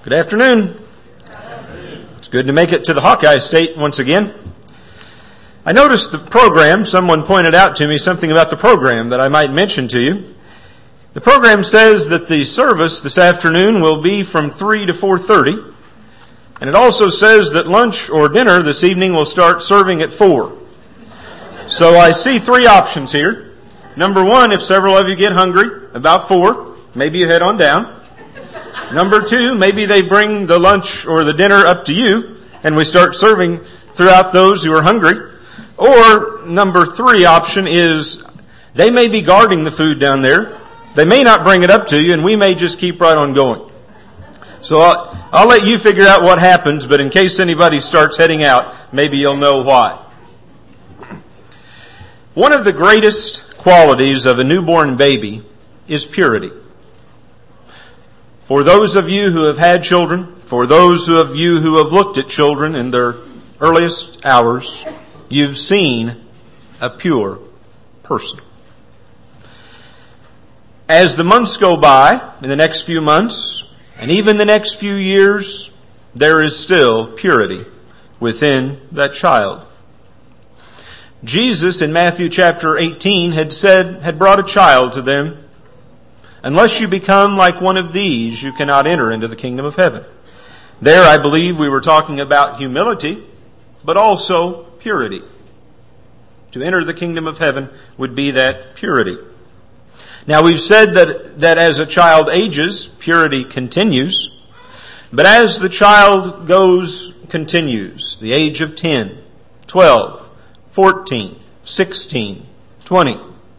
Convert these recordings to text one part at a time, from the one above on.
Good afternoon. It's good to make it to the Hawkeye State once again. I noticed the program. Someone pointed out to me something about the program that I might mention to you. The program says that the service this afternoon will be from 3 to 4:30. And it also says that lunch or dinner this evening will start serving at 4. So I see three options here. Number one, if several of you get hungry about 4, maybe you head on down. Number two, maybe they bring the lunch or the dinner up to you and we start serving throughout those who are hungry. Or number three option is they may be guarding the food down there. They may not bring it up to you and we may just keep right on going. So I'll let you figure out what happens, but in case anybody starts heading out, maybe you'll know why. One of the greatest qualities of a newborn baby is purity. For those of you who have had children, for those of you who have looked at children in their earliest hours, you've seen a pure person. As the months go by, in the next few months, and even the next few years, there is still purity within that child. Jesus in Matthew chapter 18 had brought a child to them. Unless you become like one of these, you cannot enter into the kingdom of heaven. There, I believe we were talking about humility, but also purity. To enter the kingdom of heaven would be that purity. Now we've said that as a child ages, purity continues. But as the child continues, the age of 10, 12, 14, 16, 20.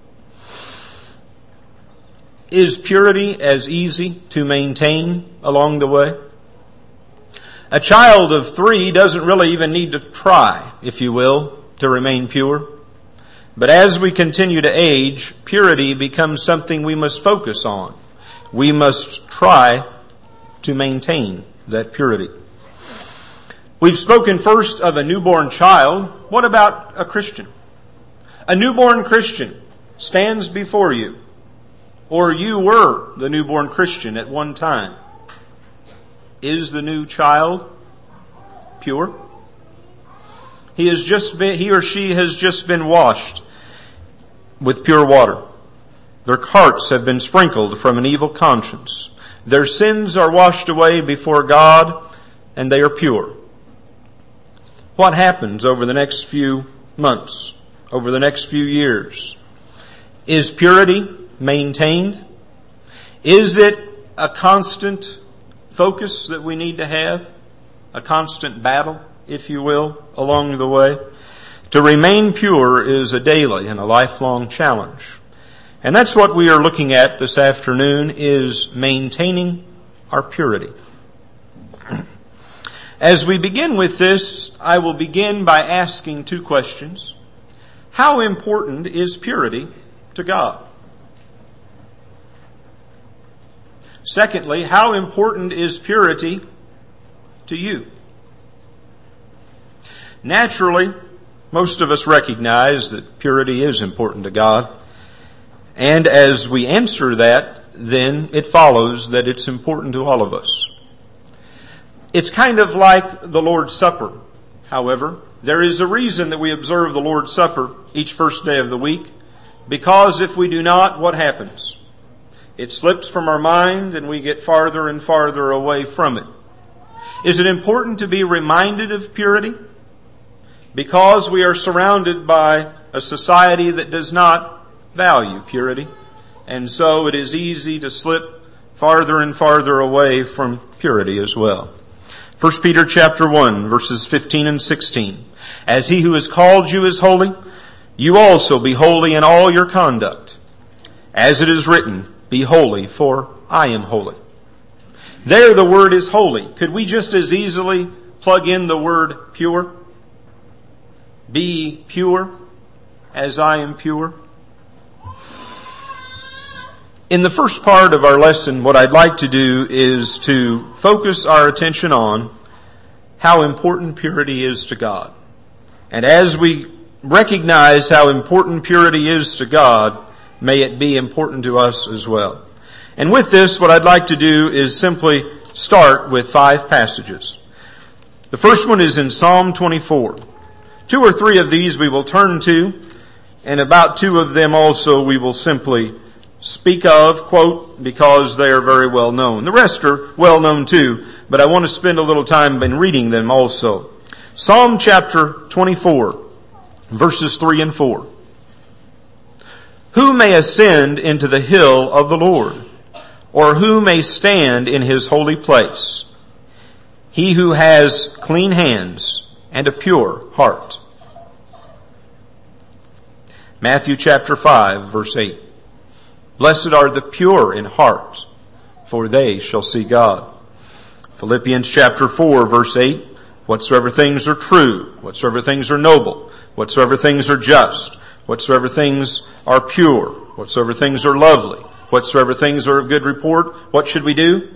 Is purity as easy to maintain along the way? A child of 3 doesn't really even need to try, if you will, to remain pure. But as we continue to age, purity becomes something we must focus on. We must try to maintain that purity. We've spoken first of a newborn child. What about a Christian? A newborn Christian stands before you. Or you were the newborn Christian at one time. Is the new child pure? He or she has just been washed with pure water. Their hearts have been sprinkled from an evil conscience. Their sins are washed away before God and they are pure. What happens over the next few months, over the next few years? Is purity maintained? Is it a constant focus that we need to have? A constant battle, if you will, along the way? To remain pure is a daily and a lifelong challenge. And that's what we are looking at this afternoon, is maintaining our purity. As we begin with this, I will begin by asking 2 questions. How important is purity to God? Secondly, how important is purity to you? Naturally, most of us recognize that purity is important to God. And as we answer that, then it follows that it's important to all of us. It's kind of like the Lord's Supper. However, there is a reason that we observe the Lord's Supper each first day of the week. Because if we do not, what happens? It slips from our mind and we get farther and farther away from it. Is it important to be reminded of purity? Because we are surrounded by a society that does not value purity. And so it is easy to slip farther and farther away from purity as well. 1 Peter chapter 1, verses 15 and 16. As he who has called you is holy, you also be holy in all your conduct. As it is written, be holy, for I am holy. There the word is holy. Could we just as easily plug in the word pure? Be pure as I am pure. In the first part of our lesson, what I'd like to do is to focus our attention on how important purity is to God. And as we recognize how important purity is to God, may it be important to us as well. And with this, what I'd like to do is simply start with 5 passages. The first one is in Psalm 24. 2 or 3 of these we will turn to, and about 2 of them also we will simply speak of, quote, because they are very well known. The rest are well known too, but I want to spend a little time in reading them also. Psalm chapter 24, verses 3 and 4. Who may ascend into the hill of the Lord, or who may stand in his holy place? He who has clean hands and a pure heart. Matthew chapter 5, verse 8. Blessed are the pure in heart, for they shall see God. Philippians chapter 4, verse 8. Whatsoever things are true, whatsoever things are noble, whatsoever things are just, whatsoever things are pure, whatsoever things are lovely, whatsoever things are of good report, what should we do?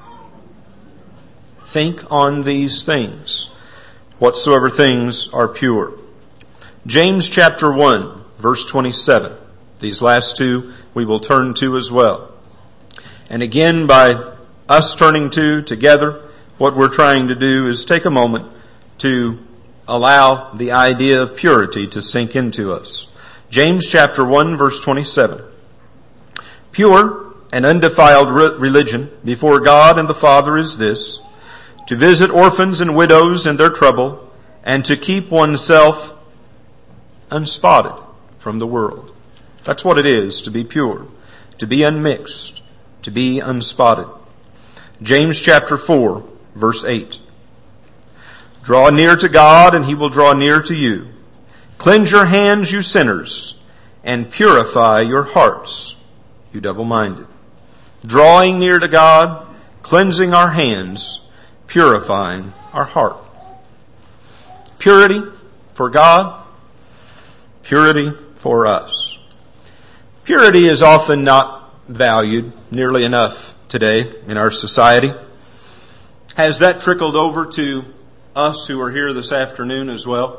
Think on these things. Whatsoever things are pure. James chapter 1, verse 27. These last 2 we will turn to as well. And again, by us turning to together, what we're trying to do is take a moment to allow the idea of purity to sink into us. James chapter 1, verse 27. Pure and undefiled religion before God and the Father is this, to visit orphans and widows in their trouble, and to keep oneself unspotted from the world. That's what it is to be pure, to be unmixed, to be unspotted. James chapter 4, verse 8. Draw near to God, and he will draw near to you. Cleanse your hands, you sinners, and purify your hearts, you double-minded. Drawing near to God, cleansing our hands, purifying our heart. Purity for God, purity for us. Purity is often not valued nearly enough today in our society. Has that trickled over to us who are here this afternoon as well?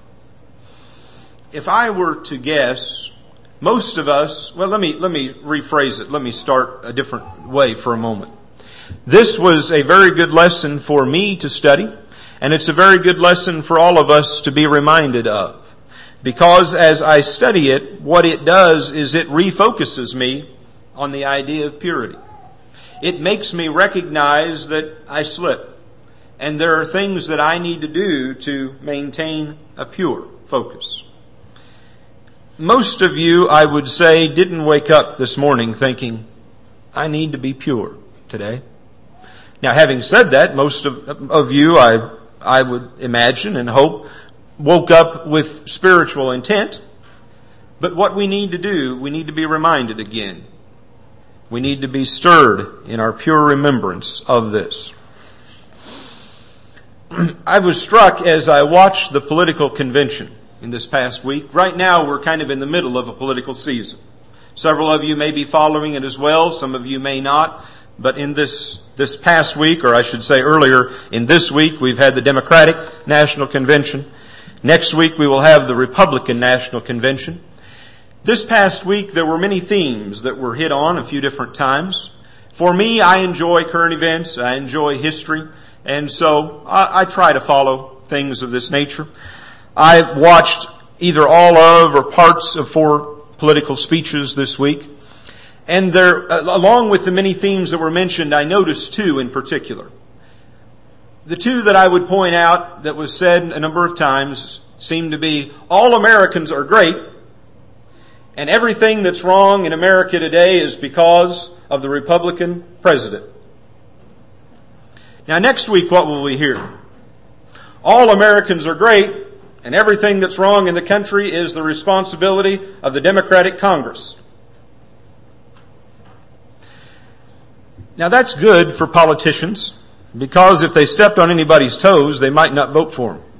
If I were to guess, most of us, well, let me rephrase it. Let me start a different way for a moment. This was a very good lesson for me to study, and it's a very good lesson for all of us to be reminded of. Because as I study it, what it does is it refocuses me on the idea of purity. It makes me recognize that I slip, and there are things that I need to do to maintain a pure focus. Most of you, I would say, didn't wake up this morning thinking, I need to be pure today. Now, having said that, most of you, I would imagine and hope, woke up with spiritual intent. But what we need to do, we need to be reminded again. We need to be stirred in our pure remembrance of this. I was struck as I watched the political convention in this past week. Right now, we're kind of in the middle of a political season. Several of you may be following it as well. Some of you may not. But in this past week, or I should say earlier in this week, we've had the Democratic National Convention. Next week, we will have the Republican National Convention. This past week, there were many themes that were hit on a few different times. For me, I enjoy current events. I enjoy history. And so I try to follow things of this nature. I watched either all of or parts of 4 political speeches this week. And there, along with the many themes that were mentioned, I noticed 2 in particular. The 2 that I would point out that was said a number of times seemed to be, all Americans are great, and everything that's wrong in America today is because of the Republican president. Now next week, what will we hear? All Americans are great, and everything that's wrong in the country is the responsibility of the Democratic Congress. Now that's good for politicians, because if they stepped on anybody's toes, they might not vote for them.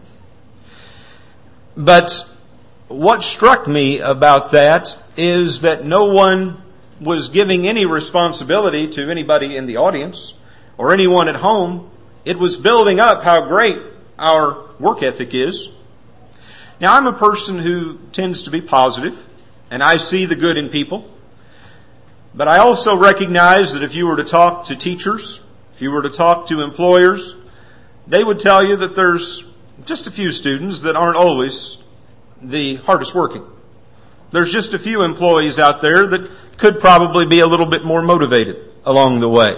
But what struck me about that is that no one was giving any responsibility to anybody in the audience or anyone at home. It was building up how great our work ethic is. Now, I'm a person who tends to be positive, and I see the good in people. But I also recognize that if you were to talk to teachers, If you were to talk to employers, they would tell you that there's just a few students that aren't always the hardest working. There's just a few employees out there that could probably be a little bit more motivated along the way.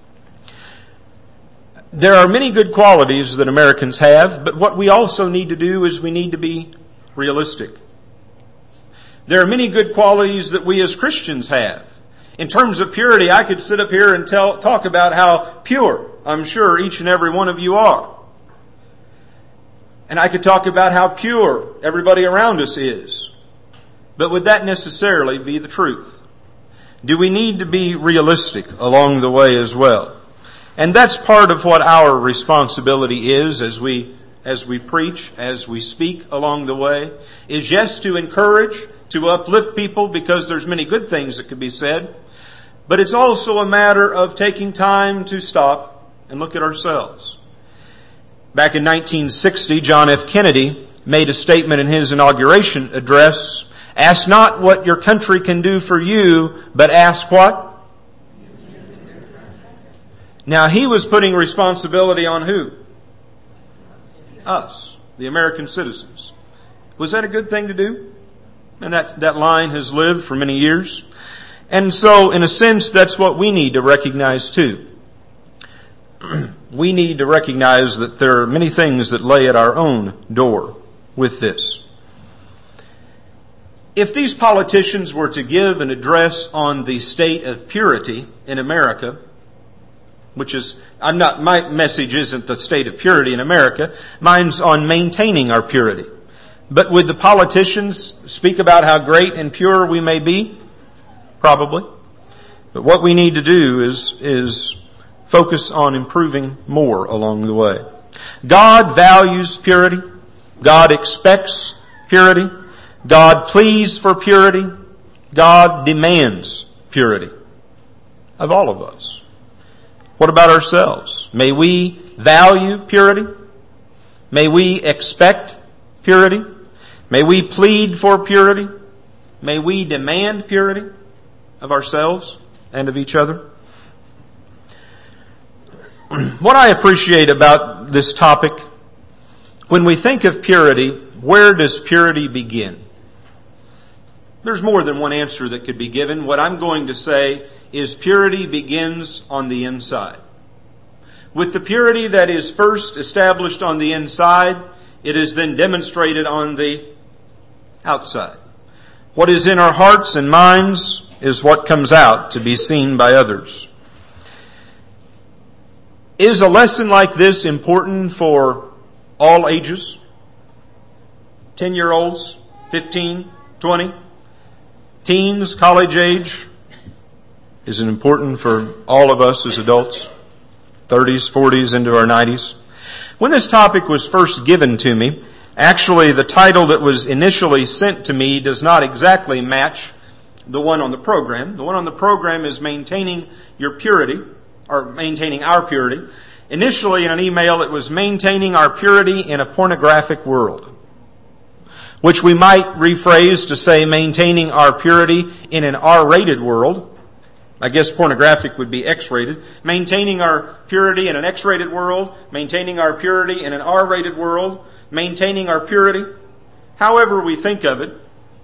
There are many good qualities that Americans have, but what we also need to do is we need to be realistic. There are many good qualities that we as Christians have. In terms of purity, I could sit up here and talk about how pure I'm sure each and every one of you are. And I could talk about how pure everybody around us is. But would that necessarily be the truth? Do we need to be realistic along the way as well? And that's part of what our responsibility is as we preach, as we speak along the way, is yes, to encourage, to uplift people, because there's many good things that could be said. But it's also a matter of taking time to stop and look at ourselves. Back in 1960, John F. Kennedy made a statement in his inauguration address, "Ask not what your country can do for you, but ask what?" Now, he was putting responsibility on who? Us, the American citizens. Was that a good thing to do? And that line has lived for many years. And so, in a sense, that's what we need to recognize too. We need to recognize that there are many things that lay at our own door with this. If these politicians were to give an address on the state of purity in America, my message isn't the state of purity in America, mine's on maintaining our purity. But would the politicians speak about how great and pure we may be? Probably. But what we need to do is focus on improving more along the way. God values purity. God expects purity. God pleads for purity. God demands purity of all of us. What about ourselves? May we value purity? May we expect purity? May we plead for purity? May we demand purity of ourselves and of each other? What I appreciate about this topic, when we think of purity, where does purity begin? There's more than one answer that could be given. What I'm going to say is purity begins on the inside. With the purity that is first established on the inside, it is then demonstrated on the outside. What is in our hearts and minds is what comes out to be seen by others. Is a lesson like this important for all ages? 10-year-olds, 15, 20, teens, college age? Is it important for all of us as adults? 30s, 40s, into our 90s? When this topic was first given to me, actually the title that was initially sent to me does not exactly match the one on the program. The one on the program is Maintaining Your Purity, or Maintaining Our Purity. Initially in an email it was Maintaining Our Purity in a Pornographic World, which we might rephrase to say Maintaining Our Purity in an R-rated world. I guess pornographic would be X-rated. Maintaining our purity in an X-rated world, maintaining our purity in an R-rated world, maintaining our purity, however we think of it.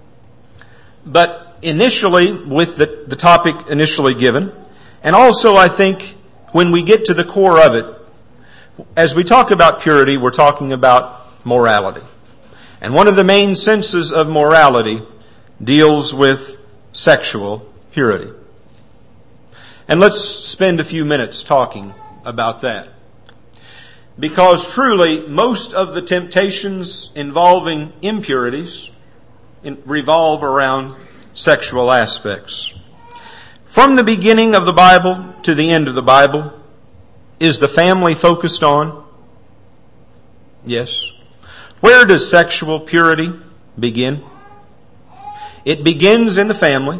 But initially, with the topic initially given, and also I think when we get to the core of it, as we talk about purity, we're talking about morality. And one of the main senses of morality deals with sexual purity. And let's spend a few minutes talking about that. Because truly, most of the temptations involving impurities revolve around sexual aspects. From the beginning of the Bible to the end of the Bible, is the family focused on? Yes. Where does sexual purity begin? It begins in the family.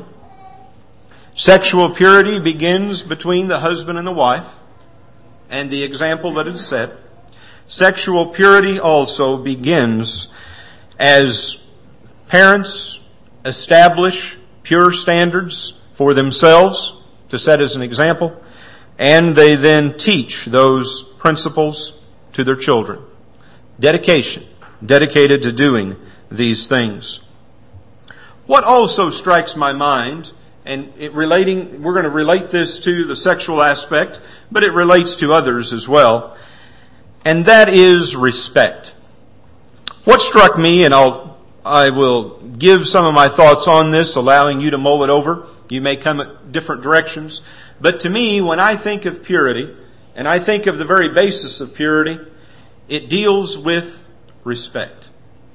Sexual purity begins between the husband and the wife, and the example that is set. Sexual purity also begins as parents establish pure standards for themselves to set as an example, and they then teach those principles to their children. Dedication, dedicated to doing these things. What also strikes my mind, and we're going to relate this to the sexual aspect, but it relates to others as well, and that is respect. What struck me, and I will give some of my thoughts on this, allowing you to mull it over. You may come at different directions. But to me, when I think of purity, and I think of the very basis of purity, it deals with respect.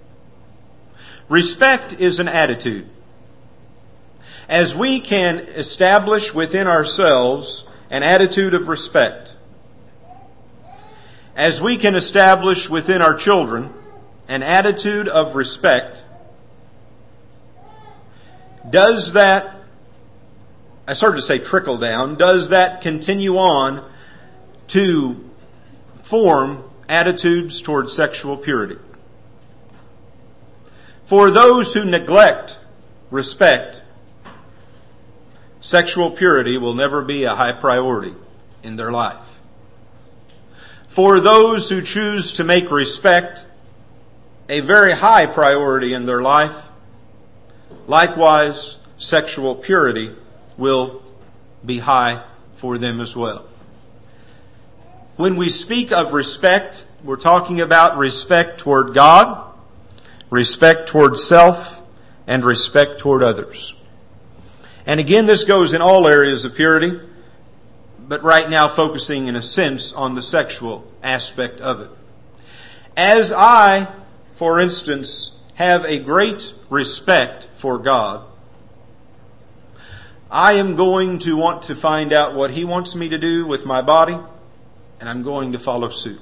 Respect is an attitude. As we can establish within ourselves an attitude of respect, as we can establish within our children an attitude of respect, does that, I started to say trickle down, does that continue on to form attitudes toward sexual purity? For those who neglect respect, sexual purity will never be a high priority in their life. For those who choose to make respect a very high priority in their life, likewise, sexual purity will be high for them as well. When we speak of respect, we're talking about respect toward God, respect toward self, and respect toward others. And again, this goes in all areas of purity, but right now focusing in a sense on the sexual aspect of it. As I, for instance, have a great respect for God, I am going to want to find out what He wants me to do with my body, and I'm going to follow suit.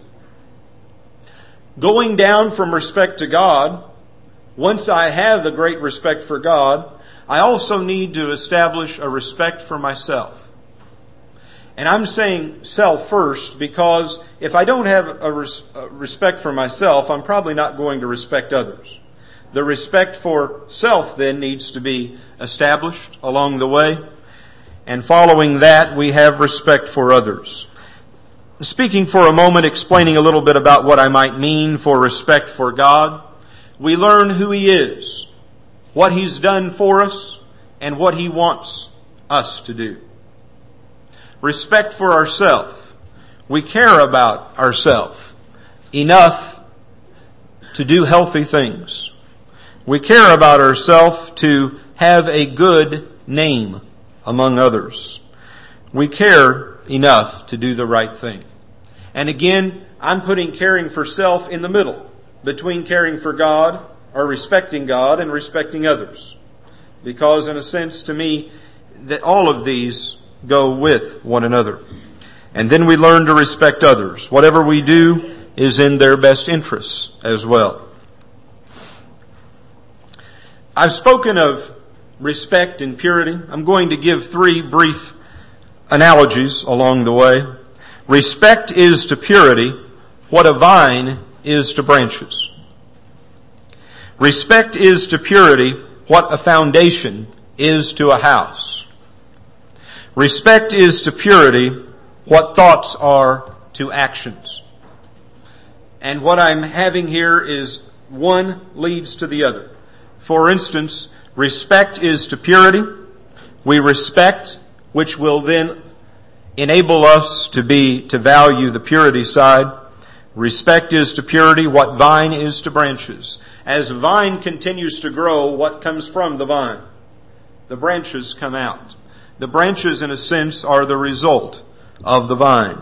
Going down from respect to God, once I have the great respect for God, I also need to establish a respect for myself. And I'm saying self first because if I don't have a respect for myself, I'm probably not going to respect others. The respect for self then needs to be established along the way. And following that, we have respect for others. Speaking for a moment, explaining a little bit about what I might mean for respect for God, we learn who He is, what He's done for us, and what He wants us to do. Respect for ourselves. We care about ourselves enough to do healthy things. We care about ourselves to have a good name among others. We care enough to do the right thing. And again, I'm putting caring for self in the middle between caring for God or respecting God and respecting others. Because in a sense to me that all of these go with one another. And then we learn to respect others. Whatever we do is in their best interests as well. I've spoken of respect and purity. I'm going to give 3 brief analogies along the way. Respect is to purity what a vine is to branches. Respect is to purity what a foundation is to a house. Respect is to purity what thoughts are to actions. And what I'm having here is one leads to the other. For instance, respect is to purity. We respect, which will then enable us to value the purity side. Respect is to purity what vine is to branches. As a vine continues to grow, what comes from the vine? The branches come out. The branches, in a sense, are the result of the vine.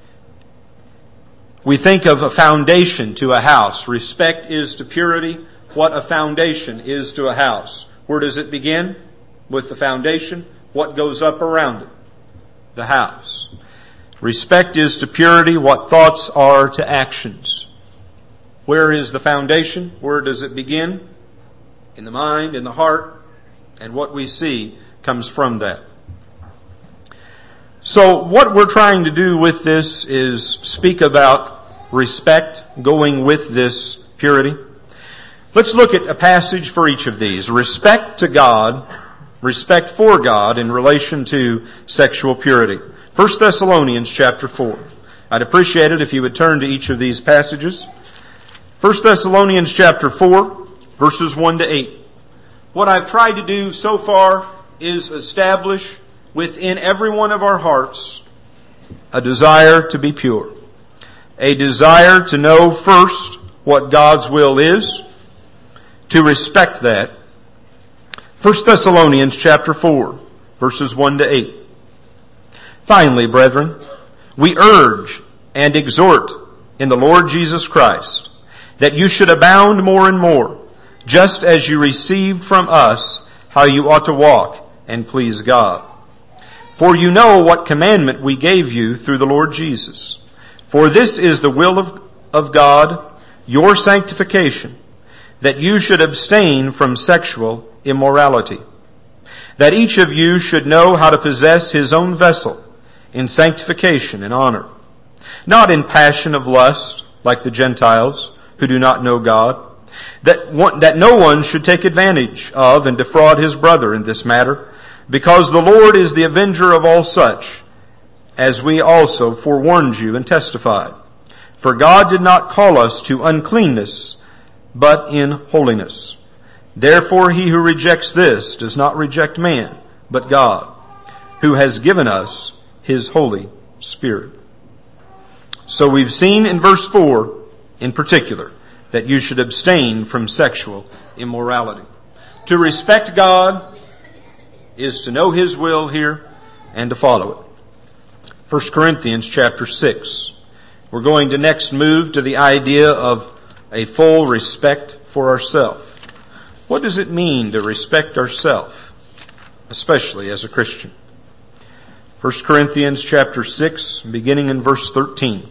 We think of a foundation to a house. Respect is to purity what a foundation is to a house. Where does it begin? With the foundation. What goes up around it? The house. Respect is to purity what thoughts are to actions. Where is the foundation? Where does it begin? In the mind, in the heart, and what we see comes from that. So what we're trying to do with this is speak about respect going with this purity. Let's look at a passage for each of these. Respect to God, respect for God in relation to sexual purity. 1 Thessalonians chapter 4. I'd appreciate it if you would turn to each of these passages. 1 Thessalonians chapter 4, verses 1 to 8. What I've tried to do so far is establish within every one of our hearts a desire to be pure. A desire to know first what God's will is, to respect that. 1 Thessalonians chapter 4, verses 1 to 8. Finally, brethren, we urge and exhort in the Lord Jesus Christ that you should abound more and more, just as you received from us how you ought to walk and please God. For you know what commandment we gave you through the Lord Jesus. For this is the will of God, your sanctification, that you should abstain from sexual immorality, that each of you should know how to possess his own vessel in sanctification and honor, not in passion of lust like the Gentiles who do not know God, that no one should take advantage of and defraud his brother in this matter, because the Lord is the avenger of all such, as we also forewarned you and testified. For God did not call us to uncleanness, but in holiness. Therefore he who rejects this does not reject man, but God, who has given us his Holy Spirit. So we've seen in verse 4 in particular that you should abstain from sexual immorality. To respect God is to know his will here and to follow it. 1 Corinthians chapter 6. We're going to next move to the idea of a full respect for ourselves. What does it mean to respect ourselves, especially as a Christian? 1 Corinthians chapter 6, beginning in verse 13.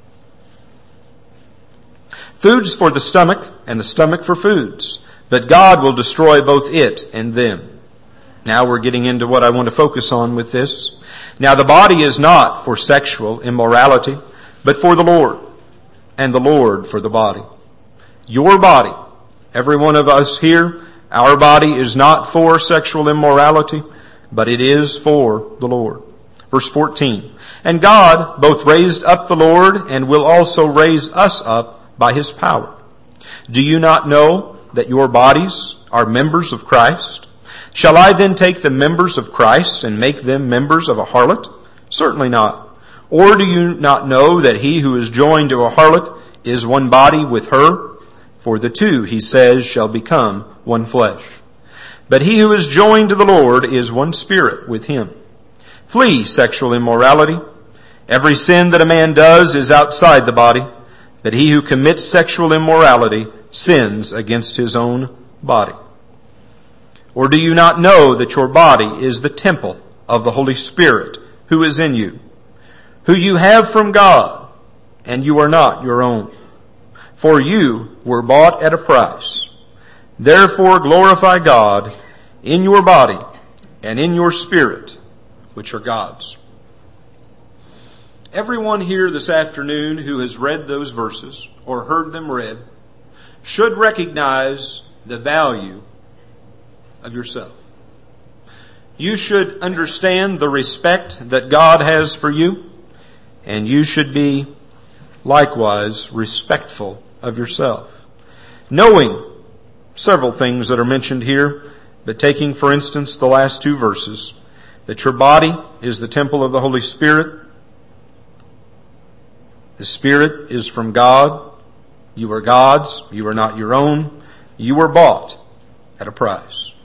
Food's for the stomach, and the stomach for foods, but God will destroy both it and them. Now we're getting into what I want to focus on with this. Now the body is not for sexual immorality, but for the Lord, and the Lord for the body. Your body, every one of us here, our body is not for sexual immorality, but it is for the Lord. Verse 14. And God both raised up the Lord and will also raise us up by his power. Do you not know that your bodies are members of Christ? Shall I then take the members of Christ and make them members of a harlot? Certainly not. Or do you not know that he who is joined to a harlot is one body with her? For the two, he says, shall become one flesh. But he who is joined to the Lord is one spirit with him. Flee sexual immorality. Every sin that a man does is outside the body, but he who commits sexual immorality sins against his own body. Or do you not know that your body is the temple of the Holy Spirit who is in you, who you have from God, and you are not your own? For you were bought at a price. Therefore glorify God in your body and in your spirit, which are God's. Everyone here this afternoon who has read those verses or heard them read should recognize the value of yourself. You should understand the respect that God has for you, and you should be likewise respectful of yourself. Knowing several things that are mentioned here, but taking, for instance, the last two verses, that your body is the temple of the Holy Spirit. The Spirit is from God. You are God's. You are not your own. You were bought at a price.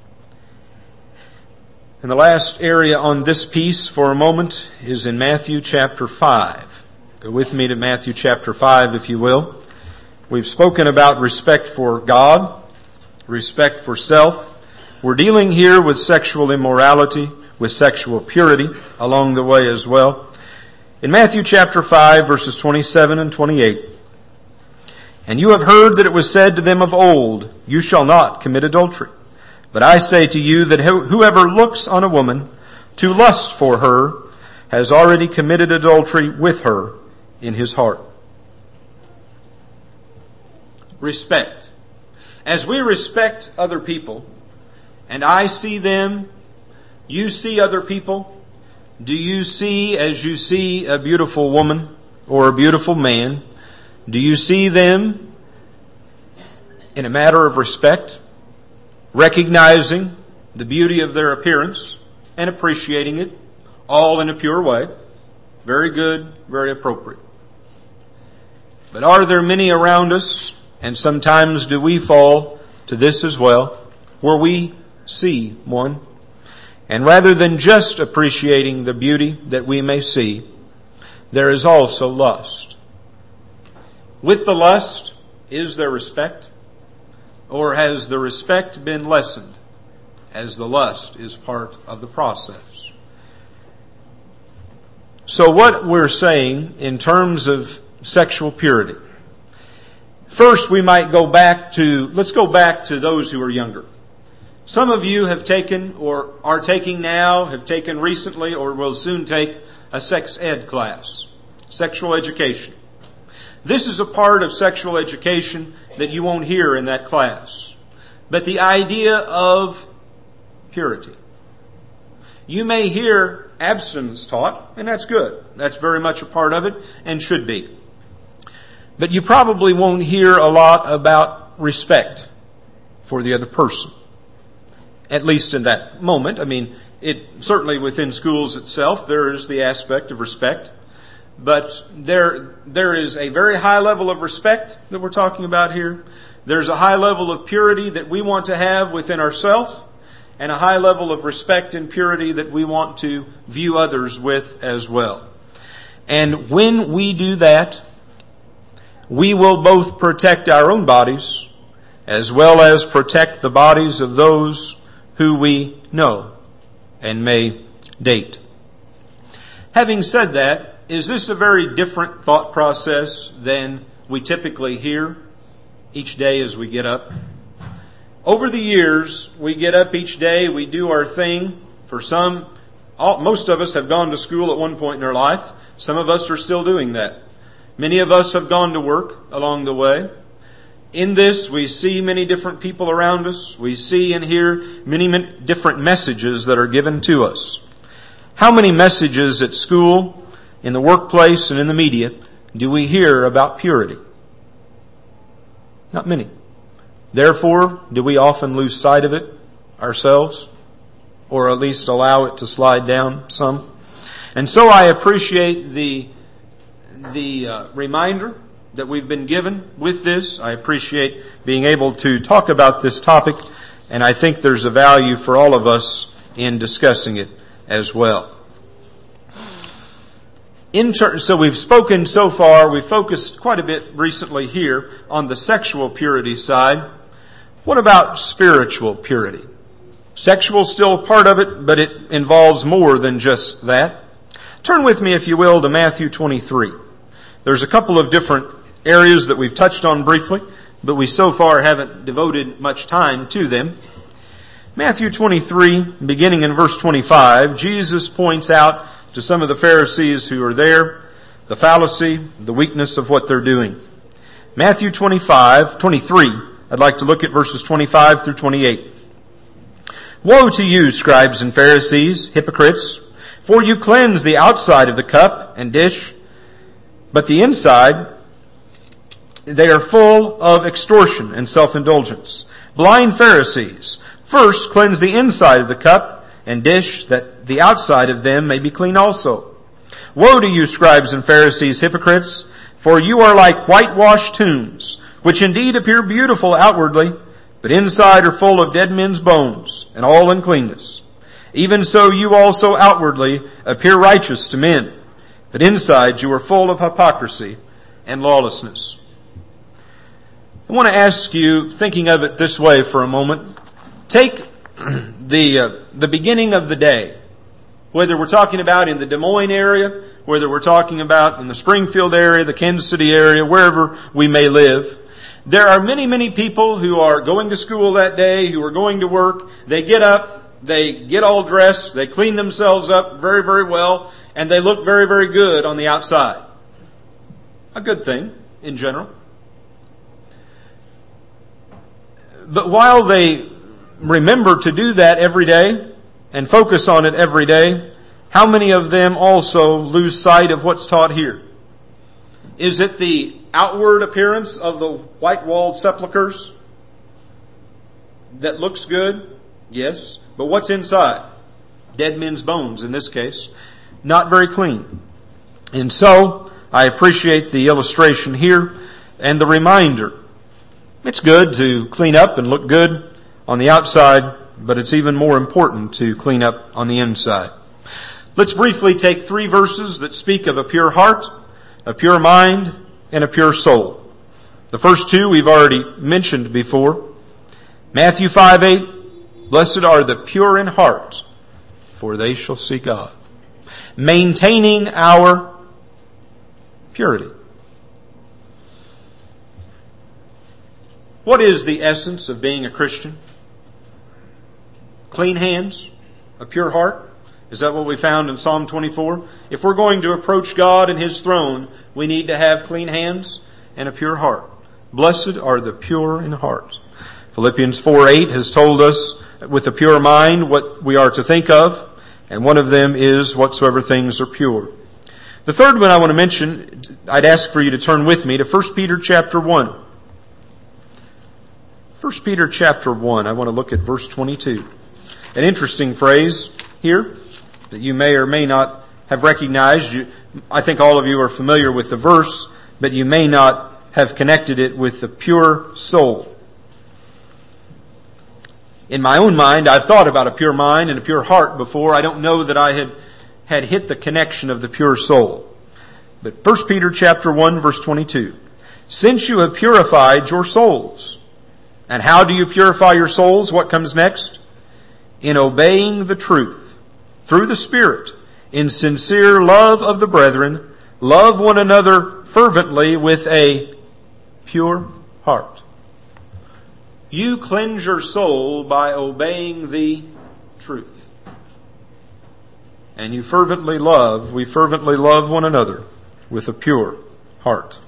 And the last area on this piece for a moment is in Matthew chapter 5. Go with me to Matthew chapter 5, if you will. We've spoken about respect for God, respect for self. We're dealing here with sexual immorality, with sexual purity along the way as well. In Matthew chapter 5, verses 27 and 28, and you have heard that it was said to them of old, you shall not commit adultery. But I say to you that whoever looks on a woman to lust for her has already committed adultery with her in his heart. Respect. As we respect other people, and I see them, you see other people, Do you see, as you see a beautiful woman or a beautiful man, do you see them in a matter of respect, recognizing the beauty of their appearance and appreciating it, all in a pure way? Very good, very appropriate. But are there many around us, and sometimes do we fall to this as well, where we see one, and rather than just appreciating the beauty that we may see, there is also lust. With the lust, is there respect? Or has the respect been lessened as the lust is part of the process? So what we're saying in terms of sexual purity. First, we might let's go back to those who are younger. Some of you have taken or are taking now, have taken recently or will soon take a sex ed class, sexual education. This is a part of sexual education that you won't hear in that class. But the idea of purity. You may hear abstinence taught, and that's good. That's very much a part of it and should be. But you probably won't hear a lot about respect for the other person. At least in that moment. I mean, certainly within schools itself, there is the aspect of respect. But there is a very high level of respect that we're talking about here. There's a high level of purity that we want to have within ourselves, and a high level of respect and purity that we want to view others with as well. And when we do that, we will both protect our own bodies as well as protect the bodies of those who we know and may date. Having said that, is this a very different thought process than we typically hear each day as we get up? Over the years, we get up each day, we do our thing. For some, most of us have gone to school at one point in our life. Some of us are still doing that. Many of us have gone to work along the way. In this, we see many different people around us. We see and hear many different messages that are given to us. How many messages at school, in the workplace, and in the media do we hear about purity? Not many. Therefore, do we often lose sight of it ourselves? Or at least allow it to slide down some? And so I appreciate the reminder that we've been given with this. I appreciate being able to talk about this topic, and I think there's a value for all of us in discussing it as well. So we've spoken so far, we've focused quite a bit recently here on the sexual purity side. What about spiritual purity? Sexual is still a part of it, but it involves more than just that. Turn with me, if you will, to Matthew 23. There's a couple of different areas that we've touched on briefly, but we so far haven't devoted much time to them. Matthew 23, beginning in verse 25, Jesus points out to some of the Pharisees who are there the fallacy, the weakness of what they're doing. Matthew 23, I'd like to look at verses 25 through 28. Woe to you, scribes and Pharisees, hypocrites, for you cleanse the outside of the cup and dish, but the inside they are full of extortion and self-indulgence. Blind Pharisees, first cleanse the inside of the cup and dish, that the outside of them may be clean also. Woe to you, scribes and Pharisees, hypocrites, for you are like whitewashed tombs, which indeed appear beautiful outwardly, but inside are full of dead men's bones and all uncleanness. Even so you also outwardly appear righteous to men, but inside you are full of hypocrisy and lawlessness. I want to ask you, thinking of it this way for a moment, take the beginning of the day, whether we're talking about in the Des Moines area, whether we're talking about in the Springfield area, the Kansas City area, wherever we may live. There are many, many people who are going to school that day, who are going to work. They get up, they get all dressed, they clean themselves up very, very well, and they look very, very good on the outside. A good thing in general. But while they remember to do that every day and focus on it every day, how many of them also lose sight of what's taught here? Is it the outward appearance of the white-walled sepulchres that looks good? Yes. But what's inside? Dead men's bones in this case. Not very clean. And so, I appreciate the illustration here and the reminder. It's good to clean up and look good on the outside, but it's even more important to clean up on the inside. Let's briefly take 3 verses that speak of a pure heart, a pure mind, and a pure soul. The first 2 we've already mentioned before. Matthew 5:8, blessed are the pure in heart, for they shall see God. Maintaining our purity. What is the essence of being a Christian? Clean hands, a pure heart. Is that what we found in Psalm 24? If we're going to approach God and His throne, we need to have clean hands and a pure heart. Blessed are the pure in heart. Philippians 4:8 has told us with a pure mind what we are to think of, and one of them is whatsoever things are pure. The third one I want to mention, I'd ask for you to turn with me to 1 Peter chapter 1. 1 Peter chapter 1, I want to look at verse 22. An interesting phrase here that you may or may not have recognized. I think all of you are familiar with the verse, but you may not have connected it with the pure soul. In my own mind, I've thought about a pure mind and a pure heart before. I don't know that I had hit the connection of the pure soul. But 1 Peter chapter 1 verse 22. Since you have purified your souls. And how do you purify your souls? What comes next? In obeying the truth through the Spirit, in sincere love of the brethren, love one another fervently with a pure heart. You cleanse your soul by obeying the truth. And we fervently love one another with a pure heart.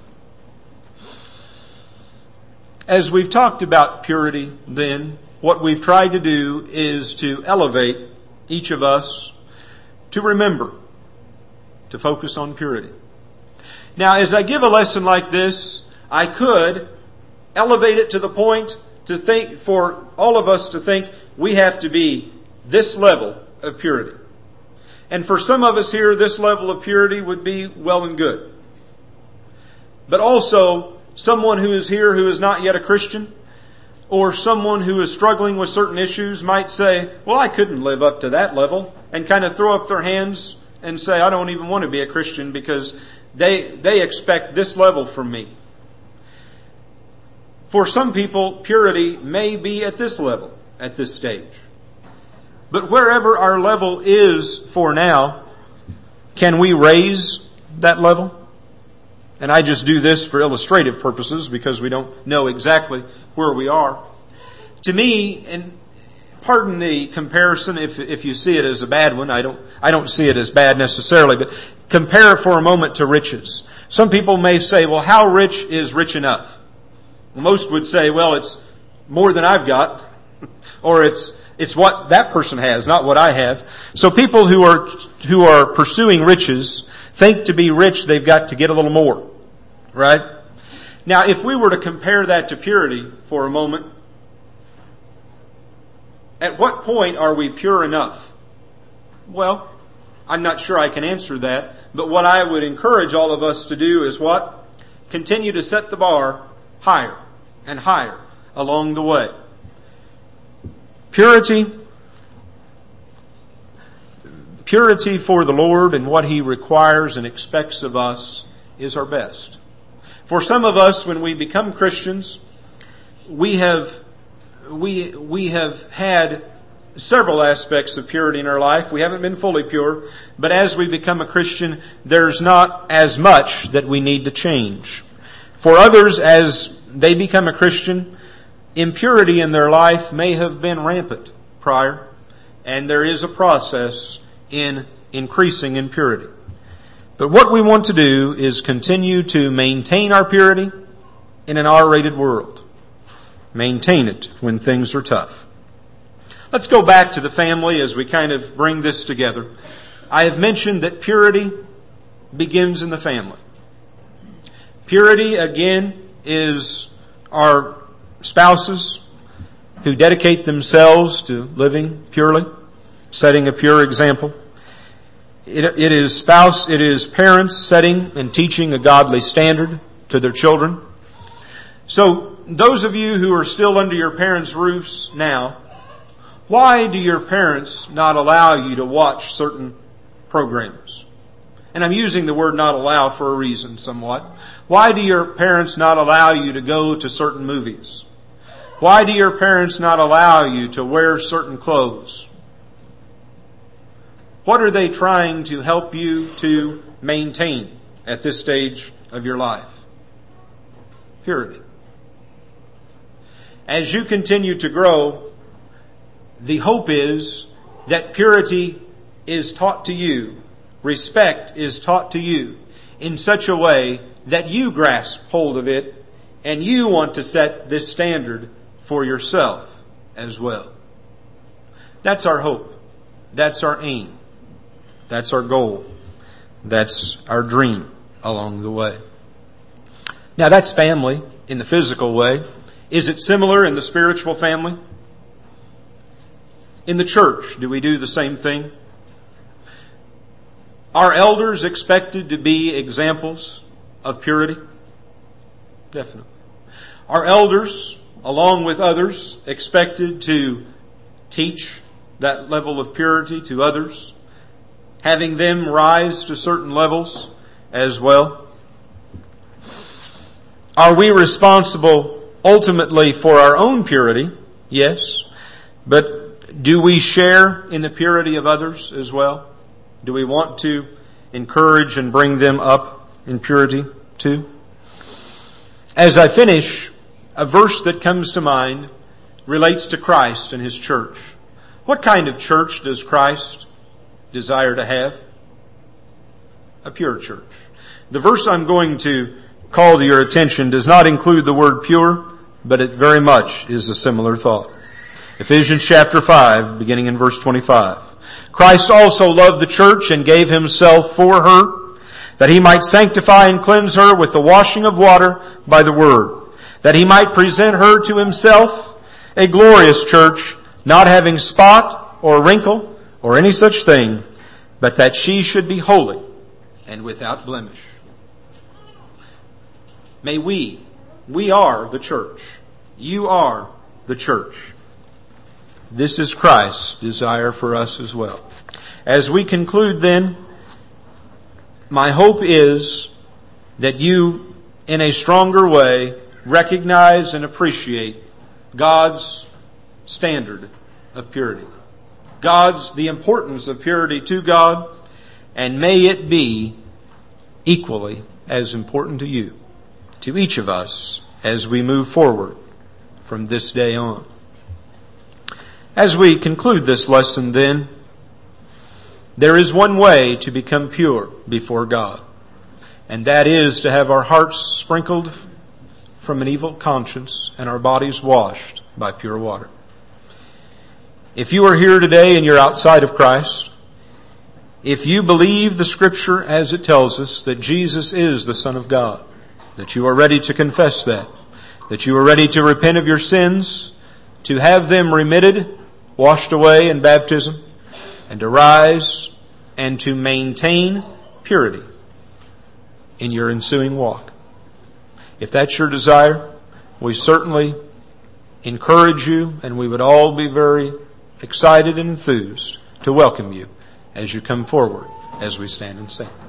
As we've talked about purity then, what we've tried to do is to elevate each of us to remember, to focus on purity. Now, as I give a lesson like this, I could elevate it to the point to think, for all of us to think we have to be this level of purity. And for some of us here, this level of purity would be well and good. But also, someone who is here who is not yet a Christian, or someone who is struggling with certain issues might say, well, I couldn't live up to that level, and kind of throw up their hands and say, I don't even want to be a Christian because they expect this level from me. For some people, purity may be at this level, at this stage. But wherever our level is for now, can we raise that level? And I just do this for illustrative purposes because we don't know exactly where we are. To me, and pardon the comparison if you see it as a bad one, I don't see it as bad necessarily, but compare it for a moment to riches. Some people may say, well, how rich is rich enough? Most would say, well, it's more than I've got, or it's what that person has, not what I have. So people who are pursuing riches think to be rich they've got to get a little more, right? Now, if we were to compare that to purity for a moment, at what point are we pure enough? Well, I'm not sure I can answer that, but what I would encourage all of us to do is what? Continue to set the bar higher and higher along the way. Purity for the Lord and what He requires and expects of us is our best. For some of us, when we become Christians, we have had several aspects of purity in our life. We haven't been fully pure, but as we become a Christian, there's not as much that we need to change. For others, as they become a Christian, impurity in their life may have been rampant prior, and there is a process in increasing in purity. But what we want to do is continue to maintain our purity in an R-rated world. Maintain it when things are tough. Let's go back to the family as we kind of bring this together. I have mentioned that purity begins in the family. Purity, again, is our spouses who dedicate themselves to living purely, setting a pure example. It is parents setting and teaching a godly standard to their children. So, those of you who are still under your parents' roofs now, why do your parents not allow you to watch certain programs? And I'm using the word not allow for a reason somewhat. Why do your parents not allow you to go to certain movies? Why do your parents not allow you to wear certain clothes? What are they trying to help you to maintain at this stage of your life? Purity. As you continue to grow, the hope is that purity is taught to you, respect is taught to you in such a way that you grasp hold of it and you want to set this standard for yourself as well. That's our hope. That's our aim. That's our goal. That's our dream along the way. Now that's family in the physical way. Is it similar in the spiritual family? In the church, do we do the same thing? Are elders expected to be examples of purity? Definitely. Are elders, along with others, expected to teach that level of purity to others, having them rise to certain levels as well? Are we responsible ultimately for our own purity? Yes. But do we share in the purity of others as well? Do we want to encourage and bring them up in purity too? As I finish, a verse that comes to mind relates to Christ and His church. What kind of church does Christ desire to have? A pure church. The verse I'm going to call to your attention does not include the word pure, but it very much is a similar thought. Ephesians chapter 5, beginning in verse 25. Christ also loved the church and gave Himself for her, that He might sanctify and cleanse her with the washing of water by the word, that He might present her to Himself a glorious church, not having spot or wrinkle or any such thing, but that she should be holy and without blemish. May we are the church. You are the church. This is Christ's desire for us as well. As we conclude then, my hope is that you, in a stronger way, recognize and appreciate God's standard of purity. The importance of purity to God, and may it be equally as important to you, to each of us, as we move forward from this day on. As we conclude this lesson then, there is one way to become pure before God, and that is to have our hearts sprinkled from an evil conscience and our bodies washed by pure water. If you are here today and you're outside of Christ, if you believe the Scripture as it tells us that Jesus is the Son of God, that you are ready to confess that you are ready to repent of your sins, to have them remitted, washed away in baptism, and to rise and to maintain purity in your ensuing walk. If that's your desire, we certainly encourage you, and we would all be very excited and enthused to welcome you as you come forward as we stand and sing.